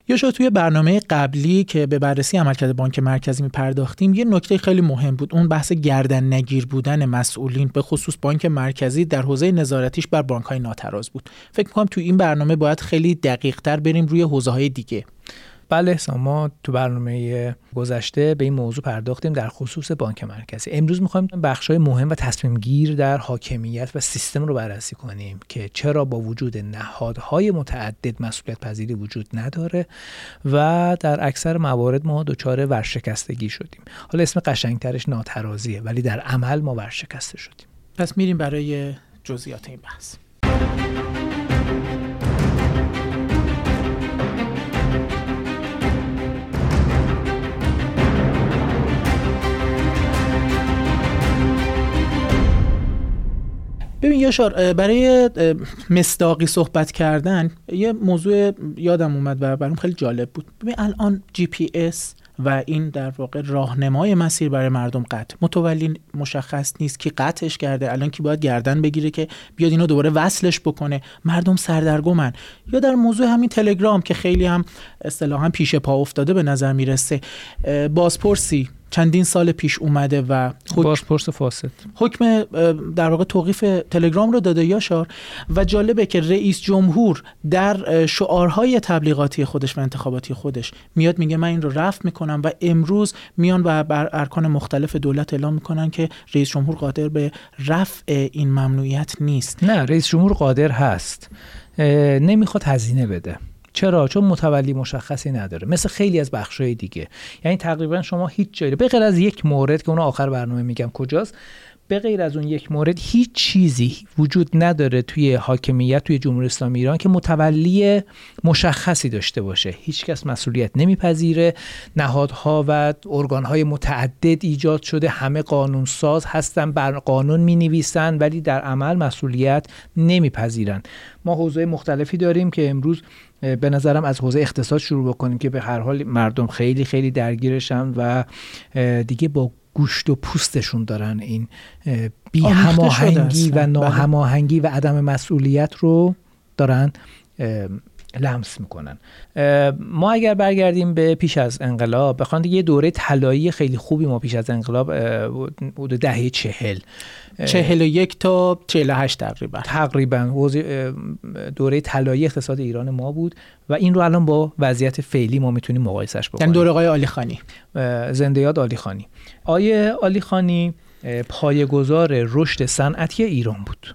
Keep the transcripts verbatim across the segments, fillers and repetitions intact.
یا شاید توی برنامه قبلی که به بررسی عملکرد بانک مرکزی می‌پرداختیم یه نکته خیلی مهم بود، اون بحث گردن نگیر بودن مسئولین به خصوص بانک مرکزی در حوزه نظارتیش بر بانک‌های ناتراز بود. فکر می‌کنم توی این برنامه باید خیلی دقیق‌تر بریم روی حوزه‌های دیگه. بله، ما تو برنامه گذشته به این موضوع پرداختیم در خصوص بانک مرکزی. امروز می‌خوایم بخش‌های مهم و تصمیم گیر در حاکمیت و سیستم رو بررسی کنیم که چرا با وجود نهادهای متعدد مسئولیت پذیری وجود نداره و در اکثر موارد ما دچار ورشکستگی شدیم. حالا اسم قشنگترش ناترازیه، ولی در عمل ما ورشکسته شدیم. پس میریم برای جزئیات این بحث. ببین یاشار، برای مصداقی صحبت کردن یه موضوع یادم اومد و برام خیلی جالب بود. ببین الان جی پی اس و این در واقع راهنمای مسیر برای مردم قطع متولی مشخص نیست که قطعش کرده، الان کی باید گردن بگیره که بیاد اینو دوباره وصلش بکنه، مردم سردرگمن. یا در موضوع همین تلگرام که خیلی هم اصطلاحاً پیش پا افتاده به نظر میرسه، بازپرسی چندین سال پیش اومده و بازپرس فاسد حکم در واقع توقیف تلگرام رو داده یاشار. و جالبه که رئیس جمهور در شعارهای تبلیغاتی خودش و انتخاباتی خودش میاد میگه من این رو رفع میکنم و امروز میان و بر ارکان مختلف دولت اعلام میکنن که رئیس جمهور قادر به رفع این ممنوعیت نیست. نه، رئیس جمهور قادر هست، نمیخواد هزینه بده. چرا؟ چون متولی مشخصی نداره، مثل خیلی از بخشای دیگه. یعنی تقریبا شما هیچ جایی به غیر از یک مورد که اون آخر برنامه میگم کجاست، به غیر از اون یک مورد هیچ چیزی وجود نداره توی حاکمیت توی جمهوری اسلامی ایران که متولی مشخصی داشته باشه. هیچ کس مسئولیت نمیپذیره، نهادها و ارگانهای متعدد ایجاد شده، همه قانون ساز هستن، بر قانون مینویسن ولی در عمل مسئولیت نمیپذیرن. ما حوزه مختلفی داریم که امروز به نظرم از حوزه اقتصاد شروع بکنیم که به هر حال مردم خیلی خیلی درگیرشن و دیگه با گوشت و پوستشون دارن این بی هماهنگی و ناهماهنگی و عدم مسئولیت رو دارن لمس میکنن. ما اگر برگردیم به پیش از انقلاب، بخوان یه دوره طلایی خیلی خوبی ما پیش از انقلاب بود، دهه چهل چهل و یک تا چهل و هشت تقریبا تقریبا دوره طلایی اقتصاد ایران ما بود و این رو الان با وضعیت فعلی ما میتونیم مقایسش بکنیم. یعنی دوره آقای علیخانی، زنده یاد علیخانی. آقای علیخانی پایه‌گذار رشد صنعتی ایران بود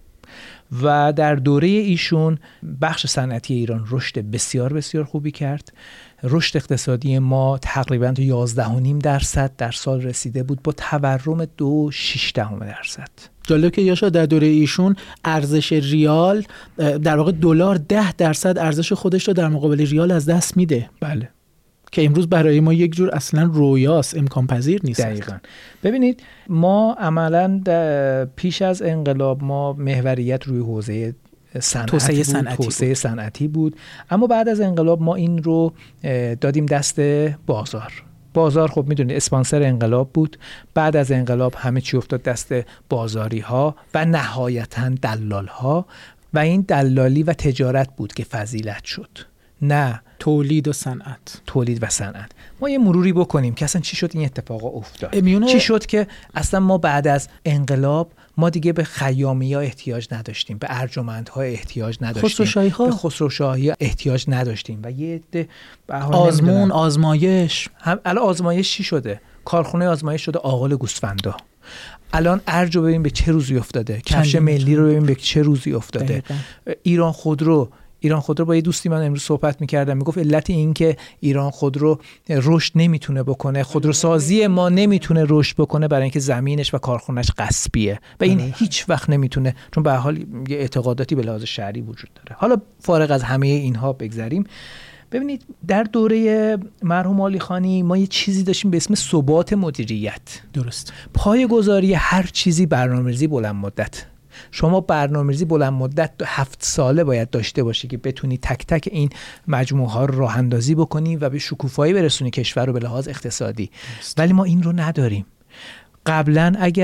و در دوره ایشون بخش صنعتی ایران رشد بسیار بسیار خوبی کرد. رشد اقتصادی ما تقریباً تا یازده و نیم درصد در سال رسیده بود با تورم دو و شش دهم درصد. جالب که یاشا در دوره ایشون ارزش ریال در واقع دلار ده درصد ارزش خودش رو در مقابل ریال از دست میده. بله، که امروز برای ما یک جور اصلا رویاست، امکان پذیر نیست. دقیقاً. ببینید ما عملاً پیش از انقلاب ما محوریت روی حوزه صنعتی توسعه بود، صنعتی توسعه بود. صنعتی بود، اما بعد از انقلاب ما این رو دادیم دست بازار. بازار خب میدونید اسپانسر انقلاب بود. بعد از انقلاب همه چی افتاد دست بازاری ها و نهایتاً دلال ها و این دلالی و تجارت بود که فضیلت شد، نه تولید و صنعت. تولید و صنعت. ما یه مروری بکنیم که اصلا چی شد این اتفاق افتاد. امیونه... چی شد که اصلا ما بعد از انقلاب ما دیگه به خیامیا احتیاج نداشتیم، به ارجمندها احتیاج نداشتیم، خسروشاهی ها. به خسروشاهی احتیاج نداشتیم و یه عده آزمون آزمایش. هم الان آزمایش چی شده؟ کارخونه آزمایش شده آغل گوسفندا. الان ارج رو ببین به چه روزی افتاده، کفش ملی رو ببین به چه روزی افتاده. دقیقا. ایران خودرو ایران خودرو با یه دوستی من امروز صحبت می‌کردم، میگفت علت این که ایران خودرو رشد نمیتونه بکنه، خودروسازی ما نمیتونه رشد بکنه برای اینکه زمینش و کارخونه‌اش غصبیه و این اه. هیچ وقت نمیتونه، چون به هر حال یه اعتقاداتی به لحاظ شرعی وجود داره. حالا فارغ از همه اینها بگذریم، ببینید در دوره مرحوم علیخانی ما یه چیزی داشتیم به اسم ثبات مدیریت. درست. پایه‌گذاری هر چیزی برنامه‌ریزی بلند مدت. شما برنامه‌ریزی بلند مدت هفت ساله باید داشته باشی که بتونی تک تک این مجموعه ها رو راه اندازی بکنی و به شکوفایی برسونی کشور رو به لحاظ اقتصادی. است. ولی ما این رو نداریم. قبلا اگر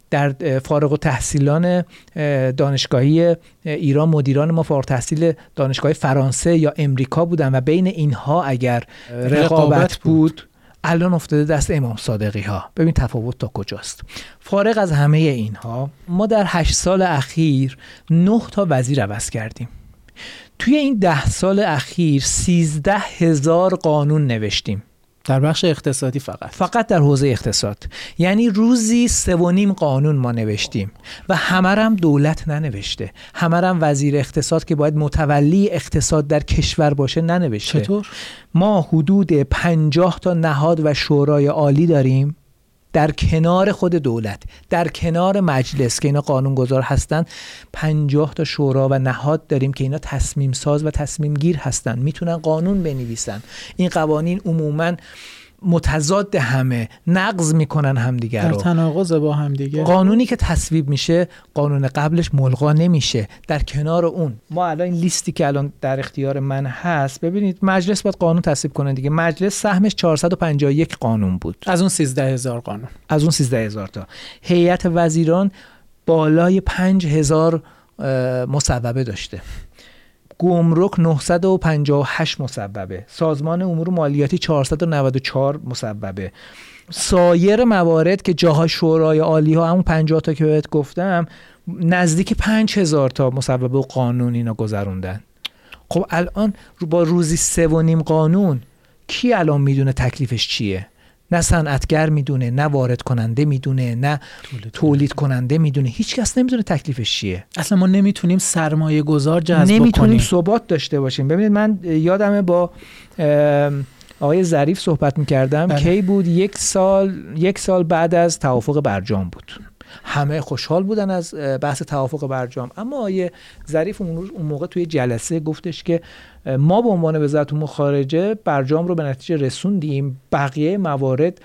در فارغ التحصیلان دانشگاهی ایران مدیران ما فارغ التحصیل دانشگاه فرانسه یا امریکا بودن و بین اینها اگر رقابت بود, بود الان افتاده دست امام صادقی ها. ببین تفاوت تا کجاست. فارغ از همه اینها ما در هشت سال اخیر نه تا وزیر عوض کردیم. توی این ده سال اخیر سیزده هزار قانون نوشتیم در بخش اقتصادی، فقط فقط در حوزه اقتصاد. یعنی روزی سه و نیم قانون ما نوشتیم و همه هم دولت ننوشته، همه هم وزیر اقتصاد که باید متولی اقتصاد در کشور باشه ننوشته. چطور؟ ما حدود پنجاه تا نهاد و شورای عالی داریم در کنار خود دولت، در کنار مجلس که اینا قانونگذار هستن. پنجاه تا شورا و نهاد داریم که اینا تصمیم ساز و تصمیم گیر هستن، میتونن قانون بنویسن. این قوانین عموماً متضاد همه، نقض میکنن همدیگر رو، در تناقض با همدیگه. قانونی که تصویب میشه قانون قبلش ملغا نمیشه. در کنار اون ما الان این لیستی که الان در اختیار من هست، ببینید مجلس باید قانون تصویب کنه دیگه. مجلس سهمش چهارصد و پنجاه و یک قانون بود از اون سیزده هزار قانون، از اون سیزده هزار تا. هیئت وزیران بالای پنج هزار مصوبه داشته. گمرک نهصد و پنجاه و هشت مصوبه، سازمان امور مالیاتی چهارصد و نود و چهار مصوبه. سایر موارد که جاها شورای عالی ها همون پنجاه تا که بهت گفتم نزدیک پنج هزار تا مصوبه و قانون اینا گذروندن. خب الان با روزی سه و نیم قانون کی الان میدونه تکلیفش چیه؟ نه صنعتگر میدونه، نه وارد کننده میدونه، نه تولید, تولید کننده میدونه. هیچ کس نمیدونه تکلیفش چیه. اصلا ما نمیتونیم سرمایه گذار جذب کنیم، نمیتونیم ثبات داشته باشیم. ببینید من یادمه با آقای ظریف صحبت میکردم، کی بود؟ یک سال یک سال بعد از توافق برجام بود. همه خوشحال بودن از بحث توافق برجام، اما آقای ظریف اون موقع توی جلسه گفتش که ما به عنوان وزارت امور خارجه برجام رو به نتیجه رسوندیم، بقیه موارد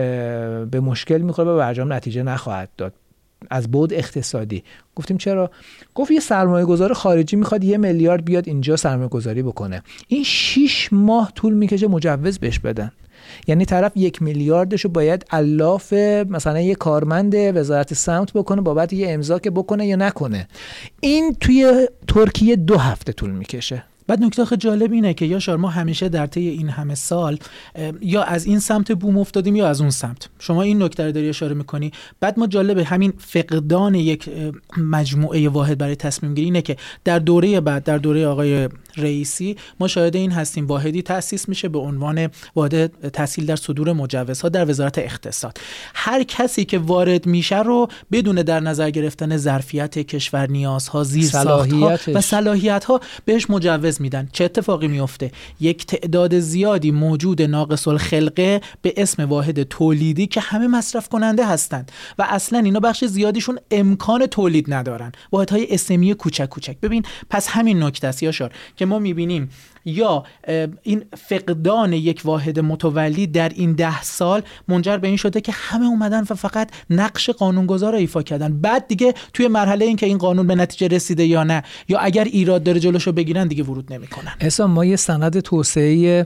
به مشکل میخوره و برجام نتیجه نخواهد داد از بعد اقتصادی. گفتیم چرا؟ گفت یه سرمایه گذار خارجی میخواد یه میلیارد بیاد اینجا سرمایه گذاری بکنه، این شش ماه طول میکشه مجوز بهش بدن. یعنی طرف یک میلیاردشو باید الاف مثلا یه کارمند وزارت سمت بکنه بابت یه امضا که بکنه یا نکنه. این توی ترکیه دو هفته طول میکشه. بعد نکته خیلی جالب اینه که یاشار ما همیشه در طی این همه سال یا از این سمت بوم افتادیم یا از اون سمت. شما این نکته رو داری اشاره میکنی. بعد ما جالبه همین فقدان یک مجموعه واحد برای تصمیم گیری اینه که در دوره بعد، در دوره آقای رئیسی، ما شاهد این هستیم واحدی تأسیس میشه به عنوان واحد تسهیل در صدور مجوزها در وزارت اقتصاد. هر کسی که وارد میشه رو بدون در نظر گرفتن ظرفیت کشور، نیازها، زیرساختها و صلاحیت‌ها بهش مجوز میدن. چه اتفاقی میفته؟ یک تعداد زیادی موجود ناقص الخلقه به اسم واحد تولیدی که همه مصرف کننده هستند و اصلا اینا بخش زیادیشون امکان تولید ندارن، واحدهای اسمی کوچک کوچک. ببین پس همین نکته است یاشار که ما میبینیم یا این فقدان یک واحد متولی در این ده سال منجر به این شده که همه اومدن و فقط نقش قانونگذار رو ایفا کردن. بعد دیگه توی مرحله این که این قانون به نتیجه رسیده یا نه، یا اگر ایراد داره جلوشو بگیرن، دیگه ورود نمیکنن. اصلا ما یه سند توسعه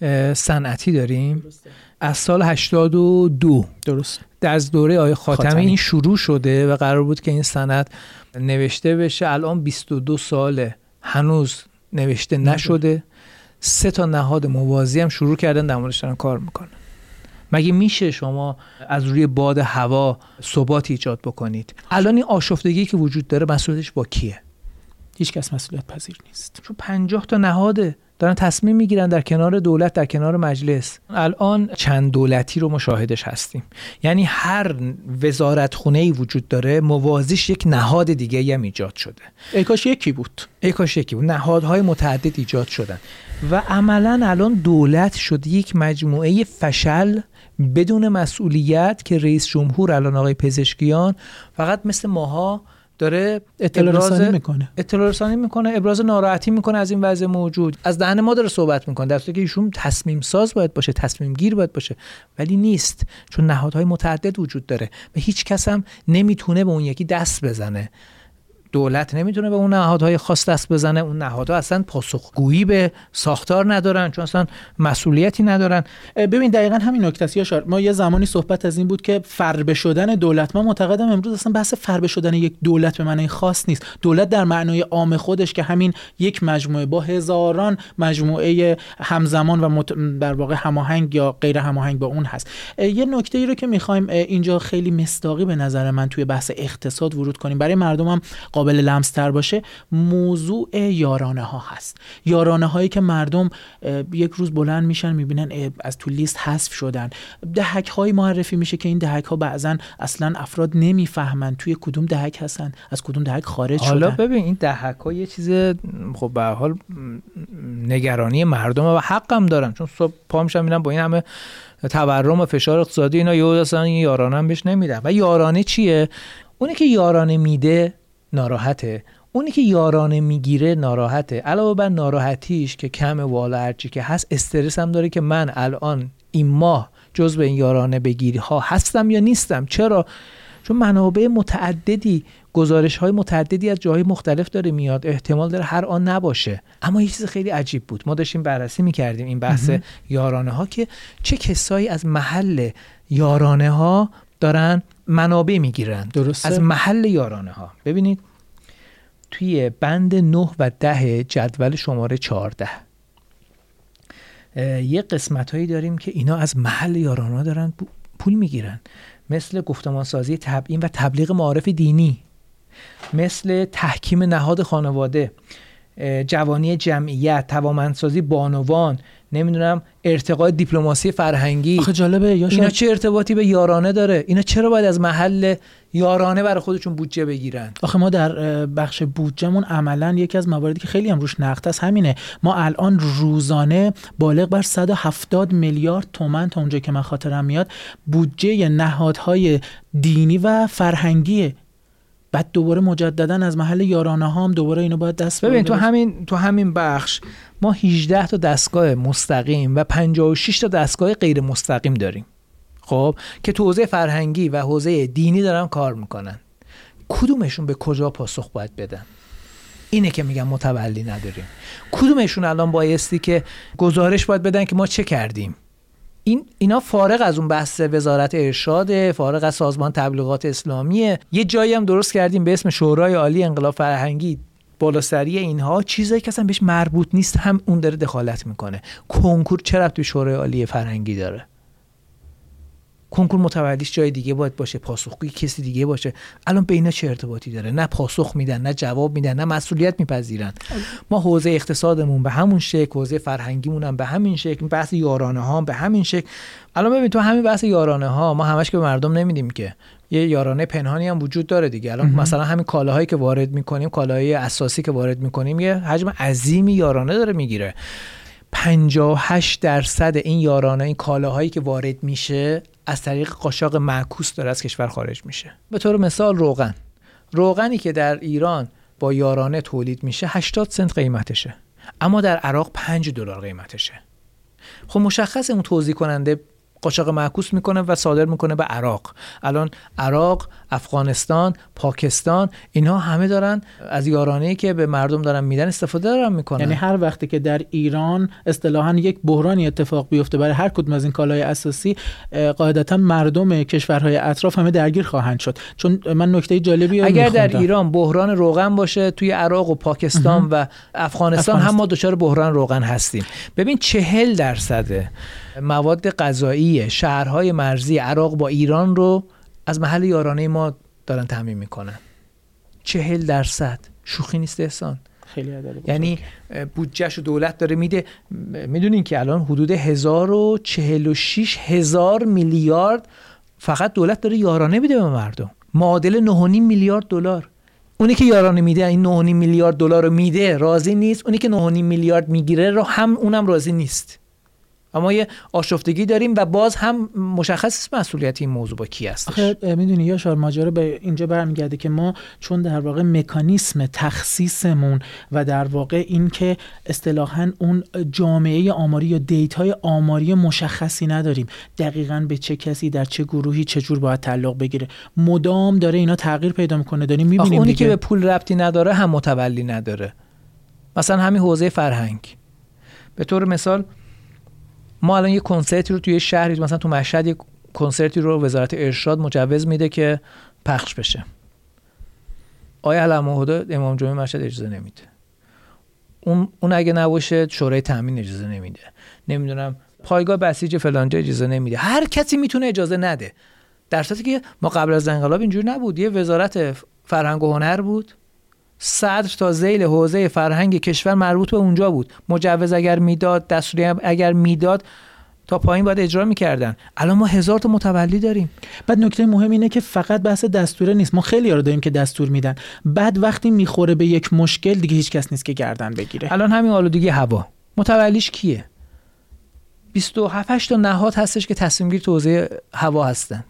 صنعتی داریم. درسته. از سال هشتاد و دو درست در دوره آقای خاتمی, خاتمی این شروع شده و قرار بود که این سند نوشته بشه. الان بیست و دو ساله هنوز نوشته نشده. سه تا نهاد موازی هم شروع کردن در موردش دارن کار میکنن. مگه میشه شما از روی باد هوا ثبات ایجاد بکنید؟ الان این آشفتگی که وجود داره مسئولیتش با کیه؟ هیچ کس مسئولیت پذیر نیست. چون پنجاه تا نهاده دارن تصمیم میگیرن در کنار دولت، در کنار مجلس. الان چند دولتی رو مشاهدش هستیم. یعنی هر وزارت خونه‌ای وجود داره موازیش یک نهاد دیگه هم ایجاد شده. ای کاش یکی بود. ای کاش یکی بود. نهادهای متعدد ایجاد شدن و عملاً الان دولت شد یک مجموعه فشل بدون مسئولیت که رئیس جمهور الان آقای پزشکیان فقط مثل ماها داره اطلاع رسانی میکنه اطلاع رسانی میکنه ابراز ناراحتی میکنه از این وضع موجود، از دهن ما داره صحبت میکنه، در صورتی که ایشون تصمیم ساز باید باشه، تصمیم گیر باید باشه، ولی نیست. چون نهادهای متعدد وجود داره و هیچ کس هم نمیتونه به اون یکی دست بزنه. دولت نمیتونه به اون نهادهای خاص دست بزنه، اون نهادها اصلا پاسخگویی به ساختار ندارن چون اصلا مسئولیتی ندارن. ببین دقیقاً همین نکته است یاشار. ما یه زمانی صحبت از این بود که فربه شدن دولت، من معتقدم امروز اصلا بحث فربه شدن یک دولت به معنای خاص نیست. دولت در معنای عام خودش که همین یک مجموعه با هزاران مجموعه همزمان و مت... در واقع هماهنگ یا غیر هماهنگ با اون هست. یه نکته ای رو که می‌خوایم اینجا خیلی مصداقی به نظر من توی بحث اقتصاد ورود کنیم، برای مردم هم قابل لمس‌تر باشه، موضوع یارانه ها هست. یارانه هایی که مردم یک روز بلند میشن میبینن از تو لیست حذف شدن. دهک هایی معرفی میشه که این دهک ها بعضن اصلا افراد نمیفهمن توی کدوم دهک هستن، از کدوم دهک خارج شدن. حالا ببین این دهک ها یه چیز خب به هر حال نگرانی مردم و حق هم دارن، چون صبح پا میشن میبینن با این همه تورم و فشار اقتصادی اینا یهو اصلا این یارانه هم بهش نمیدن. و یارانه چیه؟ اونی که یارانه میده ناراحته، اونی که یارانه میگیره ناراحته. علاوه بر ناراحتیش که کم والا هرچی که هست، استرس هم داره که من الان این ماه جزو این یارانه بگیری ها هستم یا نیستم. چرا؟ چون منابع متعددی، گزارش های متعددی از جاهای مختلف داره میاد، احتمال داره هر آن نباشه. اما یه چیز خیلی عجیب بود، ما داشتیم بررسی میکردیم این بحث یارانه ها که چه کسایی از محل یارانه ها دارن منابع میگیرن. درسته؟ از محل یارانه ها. ببینید توی بند نه و ده جدول شماره چهارده یه قسمت هایی داریم که اینا از محل یارانه ها دارن پول میگیرن، مثل گفتمانسازی تبیین و تبلیغ معارف دینی، مثل تحکیم نهاد خانواده، جوانی جمعیت، توانمندسازی بانوان، نمیدونم ارتقاء دیپلماسی فرهنگی. آخه جالبه اینا چه ارتباطی به یارانه داره؟ اینا چرا باید از محل یارانه برای خودشون بودجه بگیرن؟ آخه ما در بخش بودجهمون عملاً یکی از مواردی که خیلی هم روش نقد است همینه. ما الان روزانه بالغ بر صد و هفتاد میلیارد تومان تا اونجا که من خاطرم میاد بودجه نهادهای دینی و فرهنگیه. بعد دوباره مجددا از محل یارانه ها هم دوباره اینو باید دست ببین تو همین تو همین بخش ما هجده تا دستگاه مستقیم و پنجاه و شش تا دستگاه غیر مستقیم داریم، خب که تو حوزه فرهنگی و حوزه دینی دارن کار میکنن. کدومشون به کجا پاسخ باید بدن؟ اینه که میگم متولی نداریم. کدومشون الان بایستی که گزارش باید بدن که ما چه کردیم؟ این اینا فارغ از اون بحث وزارت ارشاد، فارغ از سازمان تبلیغات اسلامیه. یه جایی هم درست کردیم به اسم شورای عالی انقلاب فرهنگی، بالاسری اینها چیزایی که اصلا بهش مربوط نیست هم اون داره دخالت میکنه. کنکور چه ربطی به شورای عالی فرهنگی داره؟ کنکور متولیش جای دیگه باید باشه، پاسخگوی کسی دیگه باشه. الان به اینا چه ارتباطی داره؟ نه پاسخ میدن، نه جواب میدن، نه مسئولیت میپذیرن. ما حوزه اقتصادمون به همون شکل، حوزه فرهنگیمون هم به همین شکل، بحث یارانه ها هم به همین شکل. الان ببین تو همین بحث یارانه ها ما همش که به مردم نمیدیم که یه یارانه پنهانی هم وجود داره دیگه. الان مثلا همین کالاهایی که وارد میکنیم، کالاهای اساسی که وارد میکنیم، یه حجم عظیمی یارانه داره میگیره. پنجاه و هشت درصد این یارانه، این کالاهایی که وارد میشه از طریق قاچاق معکوس داره از کشور خارج میشه. به طور مثال روغن روغنی که در ایران با یارانه تولید میشه هشتاد سنت قیمتشه، اما در عراق پنج دلار قیمتشه. خب مشخصه اون توزیع کننده قاچاق معکوس میکنه و صادر میکنه به عراق. الان عراق، افغانستان، پاکستان، اینها همه دارن از یارانه‌ای که به مردم دارن میدن استفاده دارن میکنن. یعنی هر وقتی که در ایران اصطلاحاً یک بحرانی اتفاق بیفته برای هر کدوم از این کالای اساسی، قاعدتاً مردم کشورهای اطراف همه درگیر خواهند شد. چون من نکته جالبی رو اگر میخوندم، در ایران بحران روغن باشه، توی عراق و پاکستان اه. و افغانستان هم ما دچار بحران روغن هستیم. ببین چهل درصد مواد غذایی شهرهای مرزی عراق با ایران رو از محل یارانه ما دارن تامین میکنن. چهل درصد شوخی نیست احسان. خیلی عدد. یعنی بودجهشو دولت داره میده. میدونین که الان حدود هزار و چهل و شش هزار میلیارد فقط دولت داره یارانه میده به مردم، معادل نه و نیم میلیارد دلار. اونی که یارانه میده این نه و نیم میلیارد دلار رو میده راضی نیست، اونی که نه و نیم میلیارد میگیره رو هم اونم راضی نیست. اما یه آشفتگی داریم و باز هم مشخص مسئولیت این موضوع با کی هستش. آخه میدونی یاشار ماجرا به اینجا برمیگرده که ما چون در واقع مکانیسم تخصیصمون و در واقع این که اصطلاحاً اون جامعه آماری یا دیتای آماری مشخصی نداریم، دقیقاً به چه کسی در چه گروهی چه جور باید تعلق بگیره، مدام داره اینا تغییر پیدا میکنه. داریم میبینیم اونی دیگه. که به پول ربطی نداره هم متولی نداره. مثلا همین حوزه فرهنگ، به طور مثال ما الان یه کنسرتی رو توی شهری، مثلا تو مشهد یه کنسرتی رو وزارت ارشاد مجوز میده که پخش بشه. آیا علم‌الهدی امام جمعه مشهد اجازه نمیده. اون اون اگه نباشه شورای تامین اجازه نمیده. نمیدونم پایگاه بسیج فلانجا اجازه نمیده. هر کسی میتونه اجازه نده. در صورتی که ما قبل از انقلاب اینجوری نبود. یه وزارت فرهنگ و هنر بود. صدر تا ذیل حوزه فرهنگ کشور مربوط به اونجا بود. مجوز اگر میداد، دستوری اگر میداد، تا پایین باید اجرا میکردن. الان ما هزار تا متولی داریم. بعد نکته مهم اینه که فقط بحث دستوره نیست. ما خیلی ها رو داریم که دستور میدن، بعد وقتی میخوره به یک مشکل دیگه هیچ کس نیست که گردن بگیره. الان همین آلودگی هوا، متولیش کیه؟ بیست و هفت تا نهاد هستش که تصمیم گیر تو حوزه هوا هستند.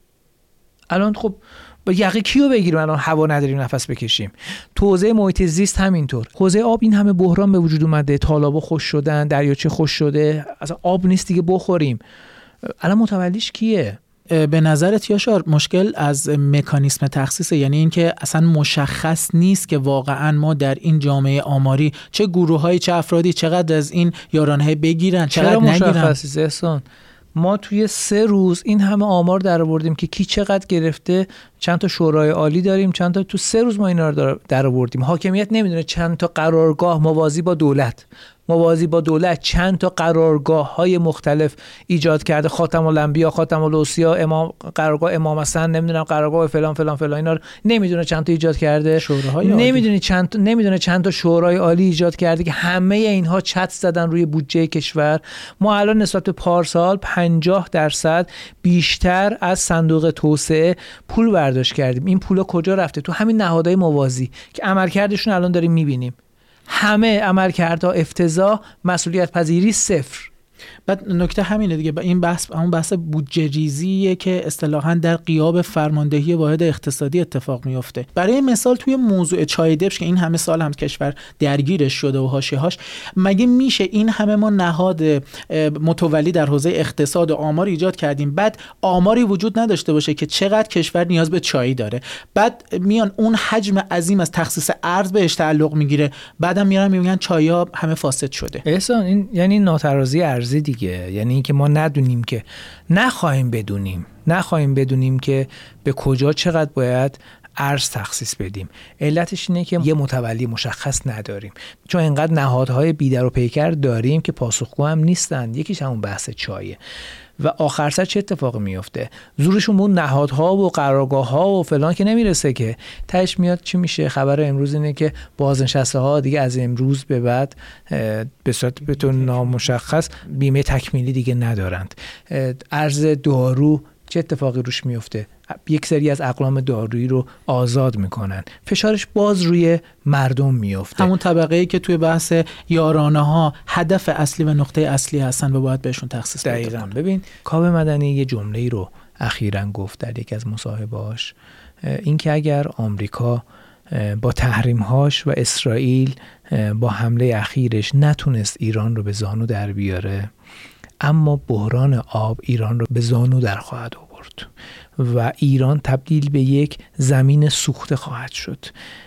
الان خب با یقه کیو بگیریم؟ الان هوا نداریم نفس بکشیم. تو حوزه محیط زیست همینطور. حوزه آب این همه بحران به وجود اومده، تالابا خوش شدن، دریاچه خوش شده، اصلا آب نیست دیگه بخوریم. الان متولیش کیه؟ به نظرت یاشار مشکل از مکانیسم تخصیصه؟ یعنی اینکه اصلا مشخص نیست که واقعا ما در این جامعه آماری چه گروه‌هایی چه افرادی چقدر از این یارانه بگیرن چقدر نگیرن؟ چرا مشخصه احسان؟ ما توی سه روز این همه آمار در آوردیم که کی چقدر گرفته، چند تا شورای عالی داریم، چند تا تو سه روز ما اینا رو در آوردیم. حاکمیت نمیدونه چند تا قرارگاه موازی با دولت موازی با دولت چند تا قرارگاه های مختلف ایجاد کرده. خاتم الانبیا، خاتم الاوصیا، امام قرارگاه امام حسن، نمیدونم قرارگاه فلان فلان فلان، اینا رو نمیدونه چند تا ایجاد کرده. نمیدونی چند تا نمیدونه چند تا شورای عالی ایجاد کرده که همه اینها چت زدن روی بودجه کشور. ما الان نسبت به پارسال پنجاه درصد بیشتر از صندوق توسعه پول برداشت کردیم. این پولا کجا رفته؟ تو همین نهادهای موازی که عملکردشون الان داریم میبینیم. همه عملکردها افتضاح، مسئولیت پذیری صفر. بعد نکته همینه دیگه، این بحث همون بحث بودجه ریزیه که اصطلاحاً در غیاب فرماندهی واحد اقتصادی اتفاق میفته. برای مثال توی موضوع چای دبش که این همه سال هم کشور درگیرش شده و حاشیه‌هاش، مگه میشه این همه ما نهاد متولی در حوزه اقتصاد و آمار ایجاد کردیم، بعد آماری وجود نداشته باشه که چقدر کشور نیاز به چای داره، بعد میان اون حجم عظیم از تخصیص ارز بهش تعلق میگیره، بعدم میارن میگن چای‌ها همه فاسد شده. احسان این یعنی ناترازی ارزی دیگه. یعنی اینکه ما ندونیم، که نخواهیم بدونیم نخواهیم بدونیم که به کجا چقدر باید ارز تخصیص بدیم. علتش اینه که یه متولی مشخص نداریم، چون اینقدر نهادهای بیدر و پیکر داریم که پاسخگو هم نیستن. یکیش همون بحث چایه. و آخر سر چه اتفاقی میفته؟ زورشون به اون نهادها و قرارگاه‌ها و فلان که نمیرسه، که تهش میاد چی میشه؟ خبر امروز اینه که بازنشسته ها دیگه از امروز به بعد به صورت به طور نامشخص بیمه تکمیلی دیگه ندارند. ارز دارو چه اتفاقی روش میفته؟ یک سری از اقلام دارویی رو آزاد میکنن، فشارش باز روی مردم میفته. همون طبقه‌ای که توی بحث یارانه ها هدف اصلی و نقطه اصلی هستن و باید بهشون تخصیص بدن. دقیقاً. ببین کاوه مدنی یه جمله‌ای رو اخیراً گفت در یک از مصاحبه‌هاش، این که اگر آمریکا با تحریم‌هاش و اسرائیل با حمله اخیرش نتونست ایران رو به زانو در بیاره، اما بحران آب ایران رو به زانو در خواهد آورد و ایران تبدیل به یک زمین سوخته خواهد شد.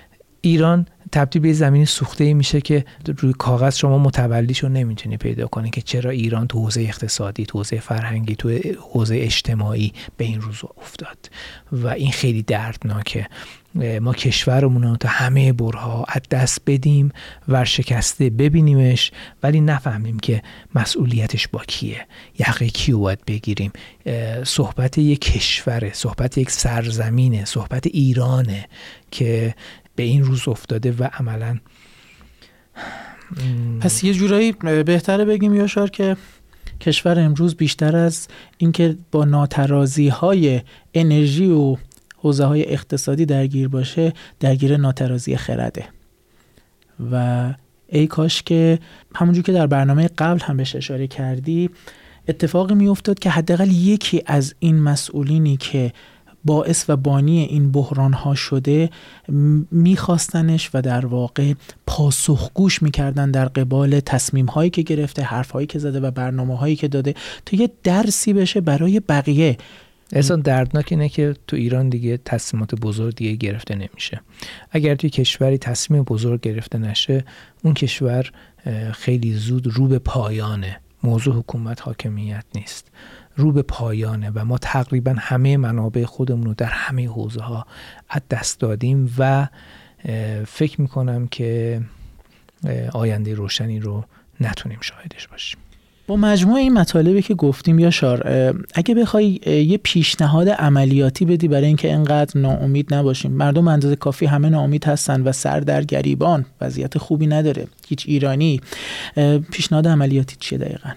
ایران تبدیل به زمین سوخته میشه که روی کاغذ شما متولیشو نمیتونی پیدا کنی که چرا ایران تو حوزه اقتصادی، تو حوزه فرهنگی، تو حوزه اجتماعی به این روز افتاد. و این خیلی دردناکه. ما کشورمون رو تا همه برها از دست بدیم، ورشکسته ببینیمش، ولی نفهمیم که مسئولیتش با کیه، یقه کیو باید بگیریم. صحبت یک کشوره، صحبت یک سرزمینه، صحبت ایرانه که به این روز افتاده و عملاً پس یه جورایی بهتره بگیم یاشار که کشور امروز بیشتر از اینکه با ناترازی‌های انرژی و حوزه‌های اقتصادی درگیر باشه، درگیر ناترازی خرده و ای کاش که همونجور که در برنامه قبل هم بهش اشاره کردی اتفاقی میافتاد که حداقل یکی از این مسئولینی که باعث و بانی این بحران ها شده میخواستنش و در واقع پاسخگوش میکردن در قبال تصمیم هایی که گرفته، حرف هایی که زده و برنامه هایی که داده تا یه درسی بشه برای بقیه. اصلا دردناک اینه که تو ایران دیگه تصمیمات بزرگ دیگه گرفته نمیشه. اگر توی کشوری تصمیم بزرگ گرفته نشه، اون کشور خیلی زود رو به پایانه. موضوع حکومت حاکمیت نیست، رو به پایانه و ما تقریبا همه منابع خودمون رو در همه حوزه ها از دست دادیم و فکر میکنم که آینده روشنی رو نتونیم شاهدش باشیم. با مجموع این مطالبی که گفتیم یاشار، اگه بخوای یه پیشنهاد عملیاتی بدی برای اینکه اینقدر ناامید نباشیم، مردم اندازه کافی همه ناامید هستن و سر در گریبان، وضعیت خوبی نداره هیچ ایرانی، پیشنهاد عملیاتی چیه دقیقاً؟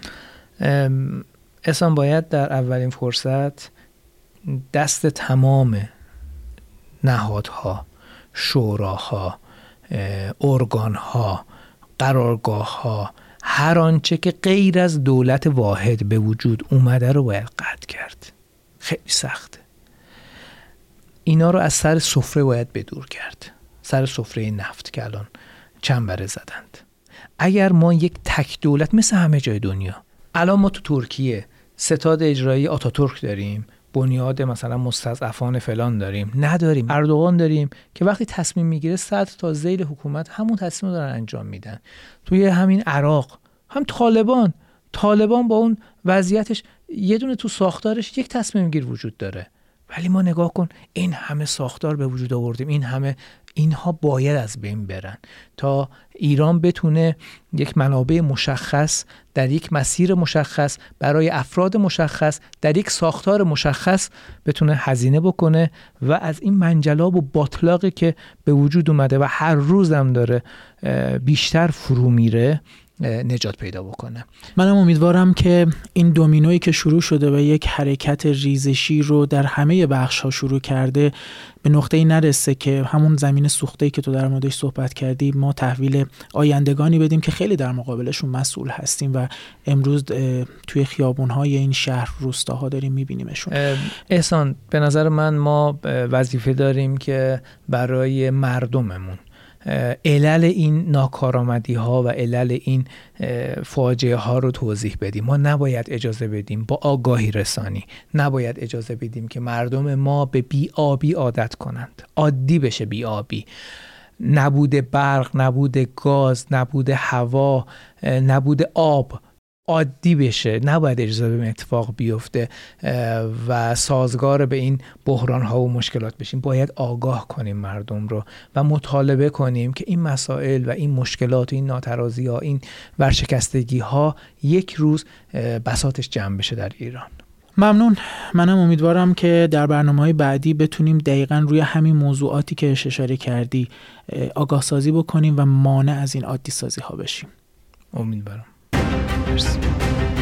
اصلا باید در اولین فرصت دست تمام نهادها، شوراها، ارگانها، قرارگاهها، هر آنچه که غیر از دولت واحد به وجود اومده رو باید قطع کرد. خیلی سخته. اینا رو از سر سفره باید بدور کرد. سر سفره نفت که الان چنبره زدند. اگر ما یک تک دولت مثل همه جای دنیا، الان ما تو ترکیه ستاد اجرایی آتاتورک داریم، بنیاد مثلا مستضعفان فلان داریم، نداریم. اردوغان داریم که وقتی تصمیم میگیره صد تا ذیل حکومت همون تصمیم رو دارن انجام میدن. توی همین عراق هم طالبان طالبان با اون وضعیتش یه دونه تو ساختارش یک تصمیم گیر وجود داره، ولی ما نگاه کن این همه ساختار به وجود آوردیم، این همه اینها باید از بین برن تا ایران بتونه یک منابع مشخص در یک مسیر مشخص برای افراد مشخص در یک ساختار مشخص بتونه هزینه بکنه و از این منجلاب و باطلاقی که به وجود اومده و هر روزم داره بیشتر فرو میره نجات پیدا بکنه. منم امیدوارم که این دومینویی که شروع شده و یک حرکت ریزشی رو در همه بخش‌ها شروع کرده به نقطه‌ای نرسه که همون زمین سوخته‌ای که تو در موردش صحبت کردی ما تحویل آیندگانی بدیم که خیلی در مقابلشون مسئول هستیم و امروز توی خیابون‌های این شهر روستاها داریم می‌بینیمشون. احسان، به نظر من ما وظیفه داریم که برای مردممون علل این ناکارآمدی ها و علل این فاجعه ها رو توضیح بدیم. ما نباید اجازه بدیم با آگاهی رسانی، نباید اجازه بدیم که مردم ما به بی آبی عادت کنند، عادی بشه بی آبی. نبود برق، نبود گاز، نبود هوا، نبود آب عادی بشه. نباید اجازه بدیم اتفاق بیفته و سازگار به این بحران ها و مشکلات بشیم. باید آگاه کنیم مردم رو و مطالبه کنیم که این مسائل و این مشکلات و این ناترازی ها، این ورشکستگی ها یک روز بساطش جمع بشه در ایران. ممنون. منم امیدوارم که در برنامه‌های بعدی بتونیم دقیقاً روی همین موضوعاتی که اشاره کردی آگاه سازی بکنیم و مانع از این عادی سازی ها بشیم. امیدوارم. Merci.